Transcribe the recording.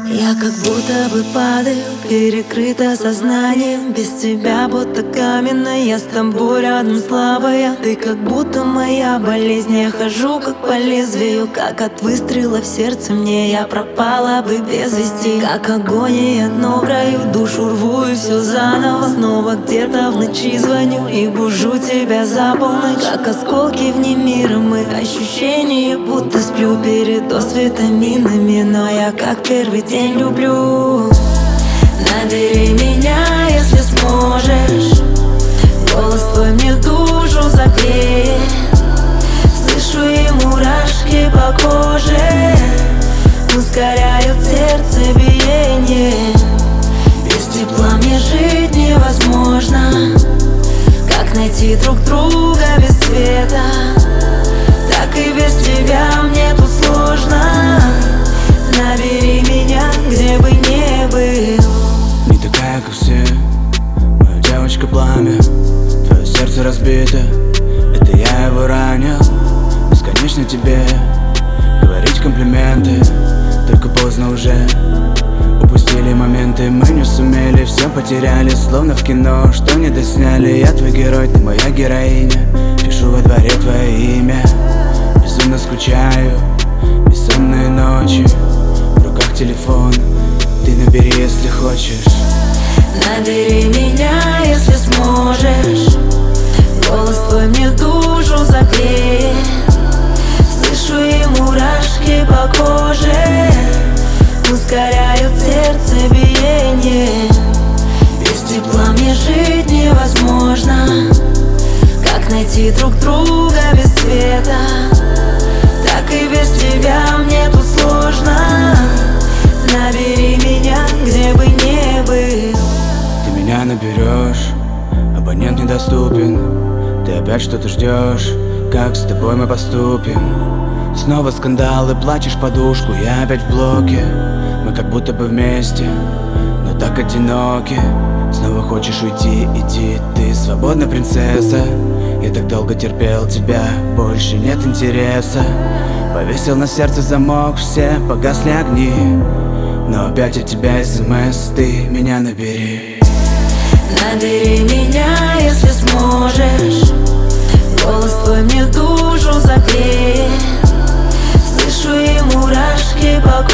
Я как будто бы падаю, перекрыто сознанием. Без тебя будто каменная, я с тобой рядом слабая. Ты как будто моя болезнь, я хожу как по лезвию. Как от выстрела в сердце мне, я пропала бы без вести. Как агония, но в раю душу рву и все заново. Снова где-то в ночи звоню и бужу тебя за полночь. Как осколки вне мира мы, ощущение будто сплю. Передоз витаминами, но я как первый день люблю. Набери меня, если сможешь. Голос твой мне душу согреет. Слышу и мурашки по коже ускоряют сердце биение. Без тепла мне жить невозможно. Как найти друг друга без света? Так и без тебя мне тут сложно. Набери меня, где бы не был. Не такая, как все, моя девочка пламя. Твое сердце разбито, это я его ранил. Бесконечно тебе говорить комплименты, только поздно уже. Упустили моменты, мы не сумели, все потеряли, словно в кино, что не досняли. Я твой герой, ты моя героиня. Пишу во дворе твое имя. Безумно скучаю, бессонные ночи. В руках телефон, ты набери, если хочешь. Набери меня, если сможешь. Голос твой мне душу согреет. Слышу и мурашки по коже ускоряют сердце биение. Без тепла мне жить невозможно. Как найти друг друга без света? Так и без тебя мне тут сложно. Набери меня, где бы не был. Ты меня наберешь, абонент недоступен. Ты опять что-то ждешь, как с тобой мы поступим. Снова скандалы, плачешь подушку, я опять в блоке. Мы как будто бы вместе, но так одиноки. Снова хочешь уйти, иди, ты свободна, принцесса. Я так долго терпел тебя, больше нет интереса. Повесил на сердце замок, все погасли огни. Но опять от тебя СМС, ты меня набери. Набери меня, если сможешь. Голос твой мне душу согреет. Слышу и мурашки по